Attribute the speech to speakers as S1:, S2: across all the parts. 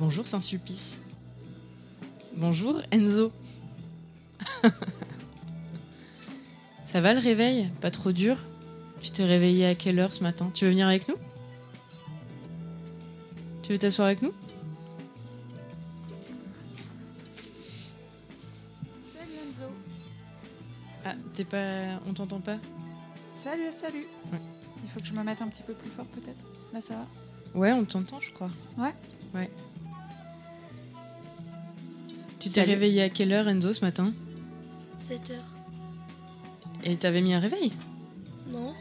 S1: Bonjour Saint-Sulpice. Bonjour Enzo. Ça va le réveil? Pas trop dur? Tu t'es réveillé à quelle heure ce matin? Tu veux venir avec nous? Tu veux t'asseoir avec nous?
S2: Salut Enzo.
S1: Ah, t'es pas... On t'entend pas?
S2: Salut.
S1: Ouais.
S2: Il faut que je me mette un petit peu plus fort peut-être. Là ça va?
S1: Ouais, on t'entend je crois.
S2: Ouais.
S1: Tu t'es
S2: Salut.
S1: réveillé à quelle heure Enzo ce matin?
S3: 7 heures.
S1: Et t'avais mis un réveil?
S3: Non?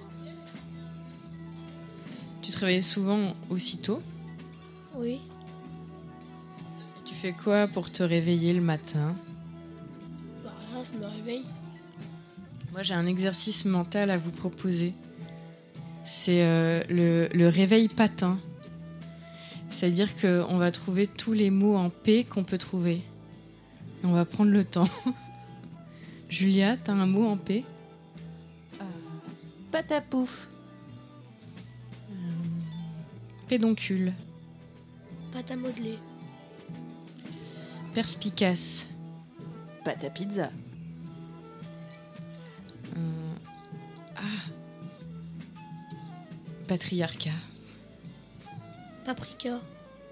S1: Tu te réveillais souvent aussitôt?
S3: Oui.
S1: Tu fais quoi pour te réveiller le matin?
S3: Bah rien, je me réveille.
S1: Moi, j'ai un exercice mental à vous proposer. C'est le réveil patin. C'est-à-dire qu'on va trouver tous les mots en P qu'on peut trouver. Et on va prendre le temps. Julia, t'as un mot en P?
S2: Patapouf.
S1: Pédoncule.
S3: Pâte à modeler.
S1: Perspicace.
S2: Pâte à pizza.
S1: Patriarcat.
S3: Paprika.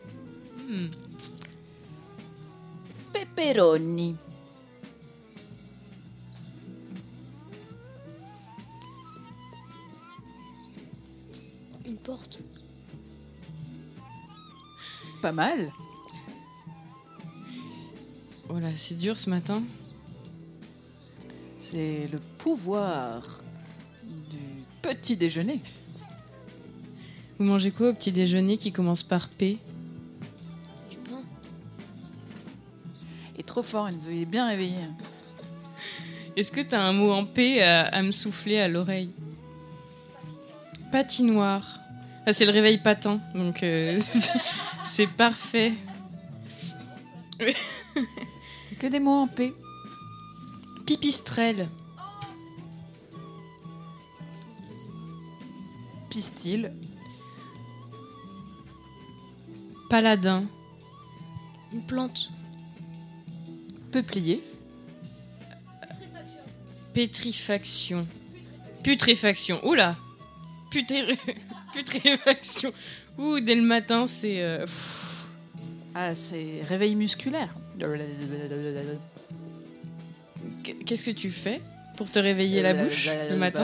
S2: Pepperoni.
S3: Une porte.
S2: Pas mal.
S1: Voilà, c'est dur ce matin.
S2: C'est le pouvoir du petit déjeuner.
S1: Vous mangez quoi au petit déjeuner qui commence par P?
S3: Du pain.
S2: Et trop fort Enzo, il est bien réveillé.
S1: Est-ce que t'as un mot en P à me souffler à l'oreille? Patinoire. Ah, c'est le réveil patin, donc c'est parfait.
S2: Que des mots en P.
S1: Pipistrelle.
S2: Pistil.
S1: Paladin.
S3: Une plante.
S2: Peuplier.
S1: Pétrifaction. Putréfaction. Oula. Putréfaction. Ouh, dès le matin, c'est...
S2: Ah, c'est réveil musculaire.
S1: Qu'est-ce que tu fais pour te réveiller la bouche le matin?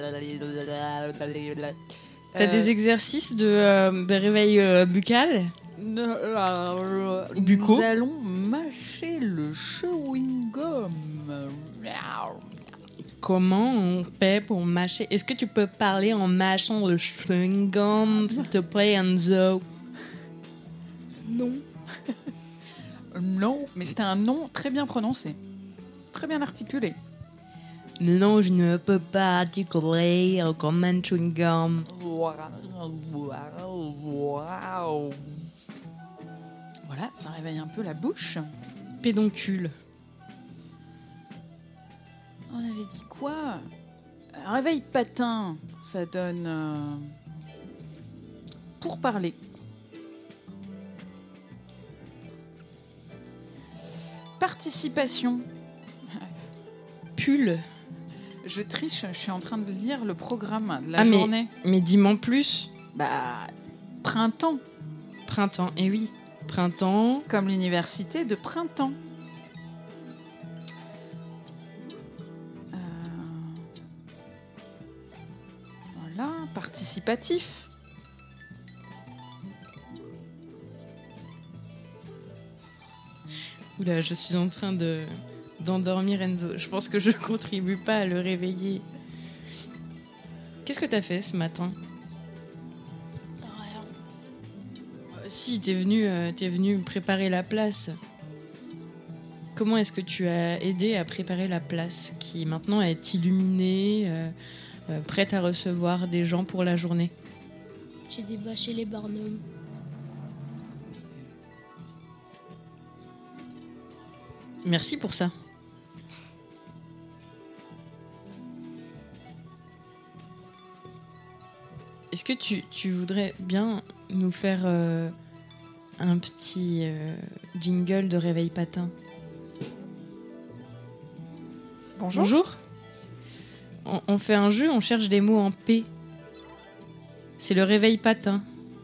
S1: T'as des exercices de réveil buccal? Buccaux.
S2: Nous allons mâcher le chewing-gum.
S1: Comment on fait pour mâcher? Est-ce que tu peux parler en mâchant le chewing-gum, s'il te plaît, Enzo?
S3: Non.
S2: Non, mais c'était un nom très bien prononcé. Très bien articulé.
S1: Non, je ne peux pas articuler comme un chewing-gum.
S2: Voilà, ça réveille un peu la bouche.
S1: Pédoncule.
S2: On avait dit quoi? Un réveil patin, ça donne pour parler. Participation.
S1: Pull.
S2: Je triche, je suis en train de lire le programme de la
S1: Ah,
S2: journée.
S1: Mais dis-moi en plus.
S2: Bah, printemps,
S1: Printemps. Eh oui, printemps.
S2: comme l'université de printemps. Voilà, participatif.
S1: Oula, je suis en train d'endormir Enzo. Je pense que je contribue pas à le réveiller. Qu'est-ce que t'as fait ce matin?
S3: Rien.
S1: Si, t'es venu préparer la place. Comment est-ce que tu as aidé à préparer la place qui maintenant est illuminée, prête à recevoir des gens pour la journée?
S3: J'ai débâché les barnums.
S1: Merci pour ça. Est-ce que tu voudrais bien nous faire un petit jingle de réveil patin.
S2: Bonjour.
S1: Bonjour. On fait un jeu, on cherche des mots en P. C'est le réveil patin.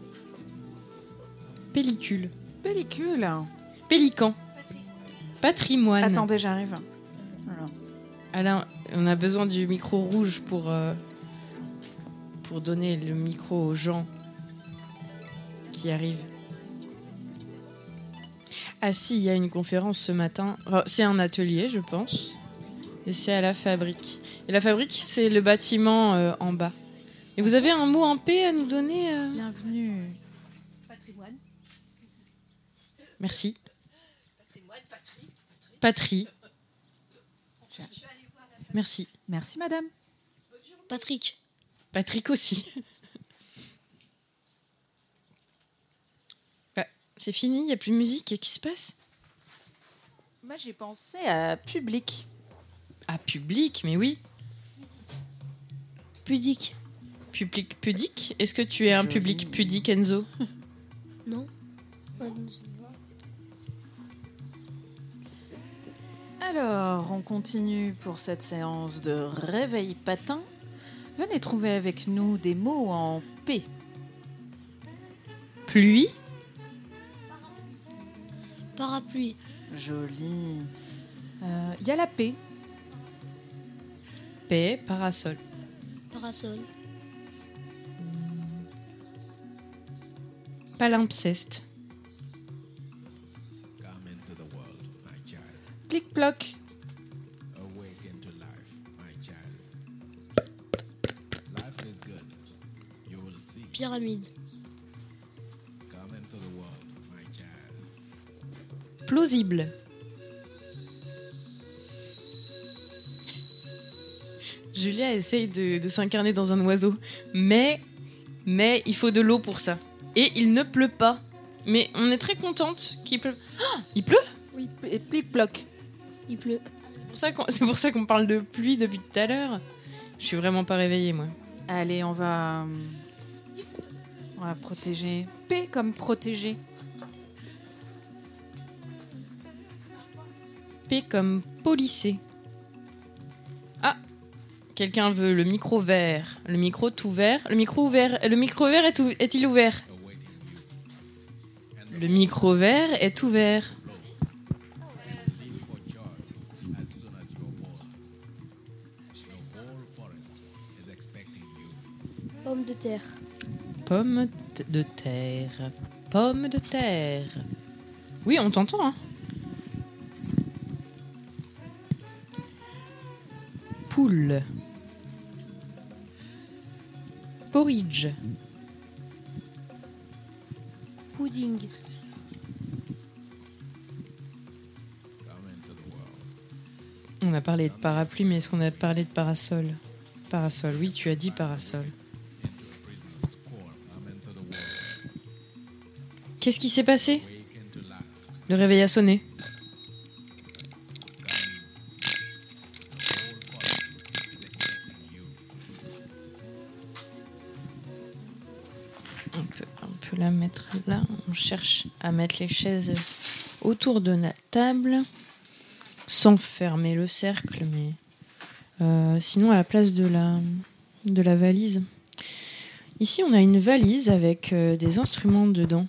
S1: Pellicule.
S2: Pellicule.
S1: Pélican. Patrimoine.
S2: Attendez, j'arrive. Alors.
S1: Alain, on a besoin du micro rouge pour donner le micro aux gens qui arrivent. Ah si, il y a une conférence ce matin. Oh, c'est un atelier, je pense. Et c'est à la fabrique. Et la fabrique, c'est le bâtiment en bas. Et vous avez un mot en P à nous donner
S2: Bienvenue.
S4: Patrimoine.
S1: Merci.
S4: Patrimoine, patrie.
S1: Patrie.
S4: Je vais aller voir la
S1: Merci.
S2: Merci, madame.
S3: Patrick.
S1: Patrick aussi. Bah, c'est fini, il n'y a plus de musique. Qu'est-ce qui se passe?
S2: Moi, j'ai pensé à public.
S1: Ah, public, mais oui.
S3: Pudique.
S1: Public pudique. Est-ce que tu es un
S2: Joli.
S1: public pudique, Enzo?
S3: Non.
S2: Alors, on continue pour cette séance de réveil patin. Venez trouver avec nous des mots en P.
S1: Pluie.
S3: Parapluie.
S2: Joli. Il y a la P.
S1: Paix, parasol.
S3: Parasol.
S1: Palimpseste.
S5: Come into the world, my child.
S2: Plic-ploc.
S5: Awaken to life, my child. Life is good. You will see.
S3: Pyramide.
S5: Come into the world, my child.
S1: Plausible. Julia essaye de s'incarner dans un oiseau. Mais il faut de l'eau pour ça. Et il ne pleut pas. Mais on est très contente qu'il pleut. Ah, il pleut?
S2: Oui, et plic-ploc.
S3: Il pleut.
S1: C'est pour ça qu'on parle de pluie depuis tout à l'heure. Je suis vraiment pas réveillée, moi.
S2: Allez, on va protéger. P comme protéger.
S1: P comme polisser. Ah, quelqu'un veut le micro vert. Le micro tout vert. Le micro vert est-il ouvert?
S5: Awaiting you. And
S1: Le micro vert est ouvert.
S5: blows. Leap for joy as soon as you are born. The whole forest is expecting you.
S3: Pomme de terre.
S1: Pomme de terre. Pomme de terre. Oui, on t'entend, hein. Poule. Porridge.
S3: Pudding.
S5: Come into the world.
S1: On a parlé de parapluie, mais est-ce qu'on a parlé de parasol? Parasol, oui, tu as dit parasol.
S5: Into a prison of scorn. Come into the world.
S1: Qu'est-ce qui s'est passé?
S5: Awaken to life.
S1: Le réveil a sonné.
S5: Come. The whole forest is expecting you.
S1: On peut la mettre là. On cherche à mettre les chaises autour de la table sans fermer le cercle, mais sinon à la place de la valise. Ici, on a une valise avec des instruments dedans.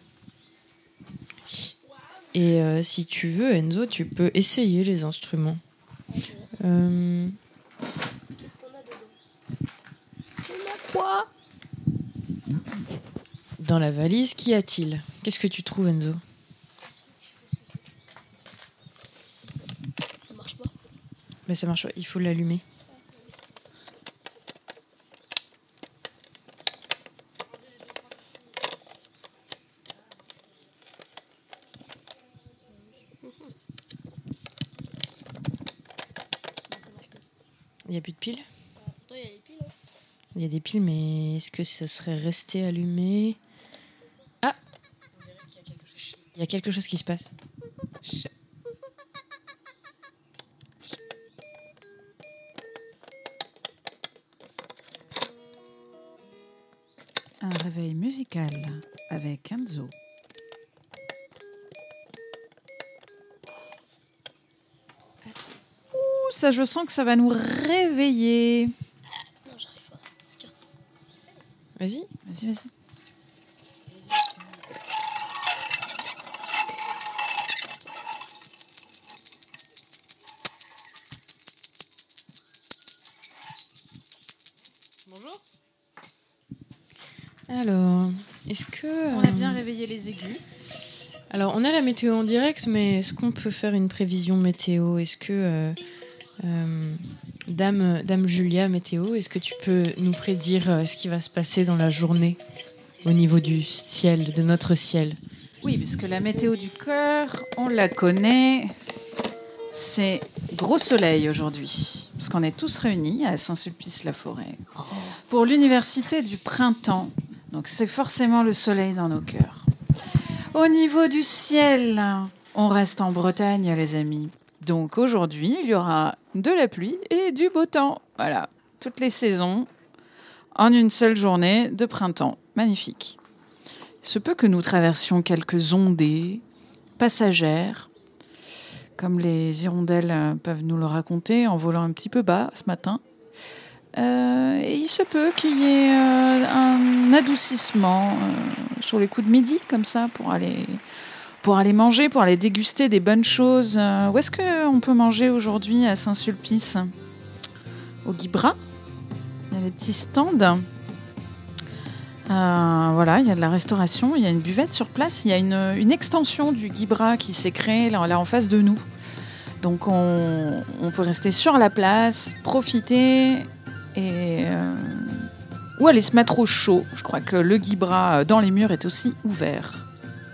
S1: Et si tu veux, Enzo, tu peux essayer les instruments.
S3: Qu'est-ce qu'on a dedans? On a quoi?
S1: Dans la valise, qu'y a-t-il? Qu'est-ce que tu trouves, Enzo?
S3: Ça marche pas.
S1: Ben, ça marche pas, il faut l'allumer. Il n'y a plus de piles?
S3: Pourtant, il y a des piles. Hein.
S1: Il y a des piles, mais est-ce que ça serait resté allumé? Ah! Il y a quelque chose qui se passe.
S2: Un réveil musical avec Enzo. ça, je sens que ça va nous réveiller.
S3: Non, j'arrive pas. Tiens.
S1: Vas-y.
S2: Vas-y.
S1: Bonjour. Alors, est-ce que...
S2: On a bien réveillé les aigus.
S1: Alors, on a la météo en direct, mais est-ce qu'on peut faire une prévision météo ? Est-ce que... Dame Julia, météo, est-ce que tu peux nous prédire ce qui va se passer dans la journée au niveau du ciel, de notre ciel ?
S2: Oui, puisque la météo du cœur, on la connaît. C'est gros soleil aujourd'hui, parce qu'on est tous réunis à Saint-Sulpice-la-Forêt pour l'université du printemps. Donc c'est forcément le soleil dans nos cœurs. Au niveau du ciel, on reste en Bretagne, les amis. Donc aujourd'hui, il y aura de la pluie et du beau temps. Voilà, toutes les saisons en une seule journée de printemps. Magnifique. Il se peut que nous traversions quelques ondées passagères, comme les hirondelles peuvent nous le raconter en volant un petit peu bas ce matin. Et il se peut qu'il y ait un adoucissement sur les coups de midi, comme ça, pour aller manger, pour aller déguster des bonnes choses. Où est-ce qu'on peut manger aujourd'hui à Saint-Sulpice ? Au Guibras. Il y a des petits stands. Voilà, il y a de la restauration, il y a une buvette sur place, il y a une extension du Guibras qui s'est créée là en face de nous. Donc on peut rester sur la place, profiter ou aller se mettre au chaud. Je crois que le Guibras dans les murs est aussi ouvert.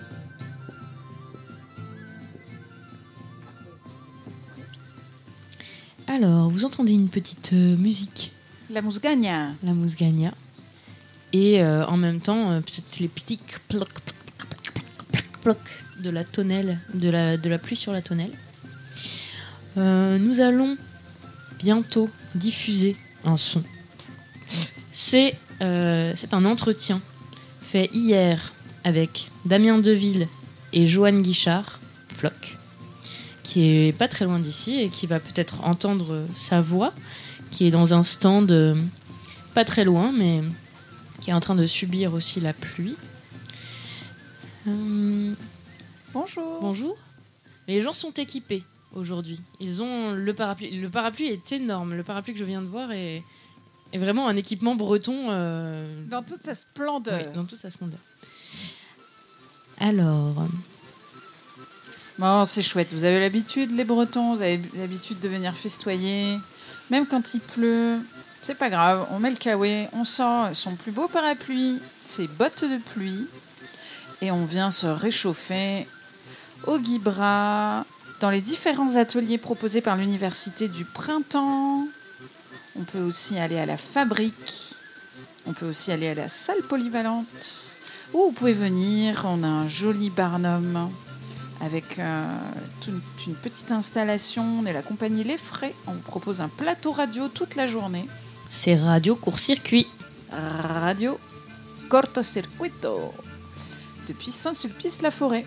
S1: Alors, vous entendez une petite musique,
S2: La mousgagne.
S1: la mousgagna, et en même temps, peut-être les petits ploc de la tonnelle, de la pluie sur la tonnelle. Nous allons bientôt diffuser un son. C'est un entretien fait hier avec Damien Deville et Joanne Guichard, Floc, qui est pas très loin d'ici et qui va peut-être entendre sa voix, qui est dans un stand pas très loin, mais qui est en train de subir aussi la pluie.
S2: Bonjour.
S1: Bonjour. Les gens sont équipés aujourd'hui. Ils ont le parapluie. Le parapluie est énorme. Le parapluie que je viens de voir est vraiment un équipement breton.
S2: Dans toute sa splendeur.
S1: Oui, dans toute sa splendeur. Alors...
S2: Bon, c'est chouette. Vous avez l'habitude, les Bretons, vous avez l'habitude de venir festoyer. Même quand il pleut, c'est pas grave. On met le kawaii, on sort son plus beau parapluie, ses bottes de pluie, et on vient se réchauffer au Guibras, dans les différents ateliers proposés par l'Université du Printemps. On peut aussi aller à la fabrique. On peut aussi aller à la salle polyvalente. Ou vous pouvez venir, on a un joli barnum avec une petite installation. On est la compagnie Les Frais. On vous propose un plateau radio toute la journée.
S1: C'est Radio Court-Circuit.
S2: Radio Cortocircuito. Depuis Saint-Sulpice-la-Forêt.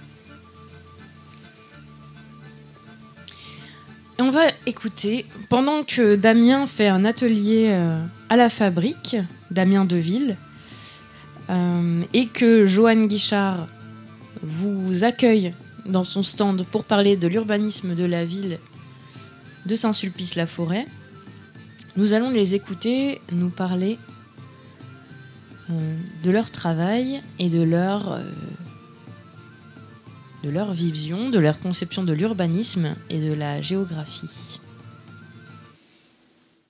S1: Et on va écouter, pendant que Damien fait un atelier à la fabrique, Damien Deville, et que Joanne Guichard vous accueille dans son stand pour parler de l'urbanisme de la ville de Saint-Sulpice-la-Forêt, nous allons les écouter nous parler de leur travail et de leur vision, de leur conception de l'urbanisme et de la géographie.